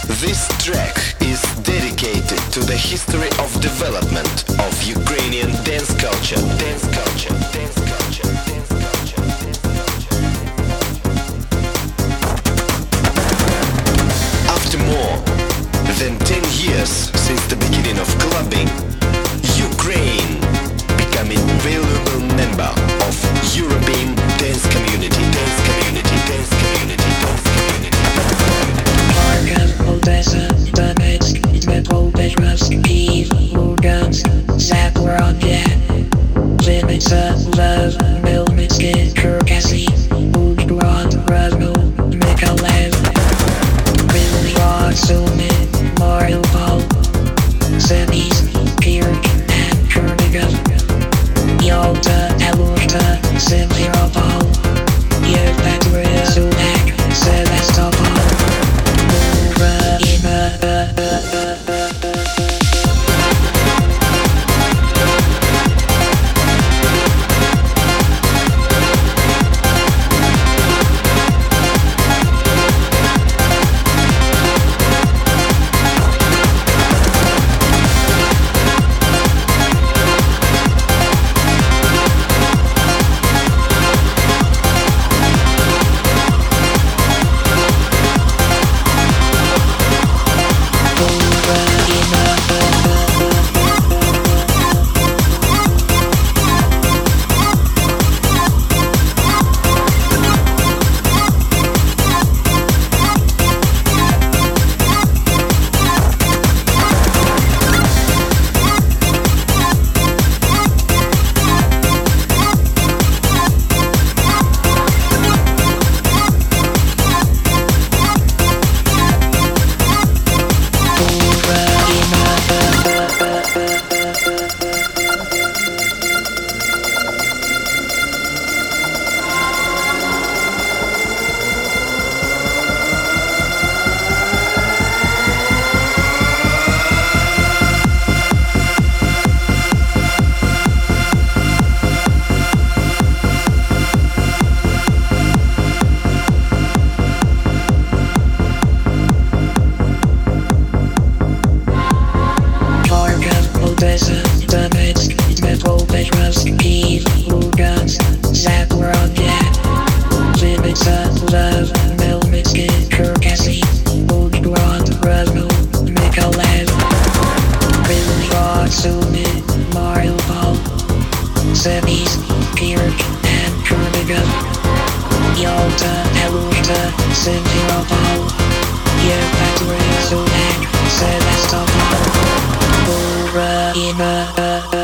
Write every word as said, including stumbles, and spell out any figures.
This track is dedicated to the history of development of Ukrainian dance culture. Dance culture. Dance culture. Dance culture. After more than ten years since the beginning of clubbing, Ukraine became a valuable member of European dance community. Dance community. Dance community. Dance community. Kharkov, Odessa, Donetsk, Dnipropetrovsk, Kyiv, Lugansk, Zaporozhye, Vinnytsia, Lviv, Khmelnytskyi, Cherkasy, Uzhhorod, Rivne, Mykolaiv, Kryvyi, Sumy, Mariupol, Senysk, Kerch, and Chernigov, Yalta, Alushta, Simferopol, Yekaterinburg, Sudak, Sevastopol, Ukraina. Simferopol, Yekaterinburg, Sudak, Sevastopol, Ukraina.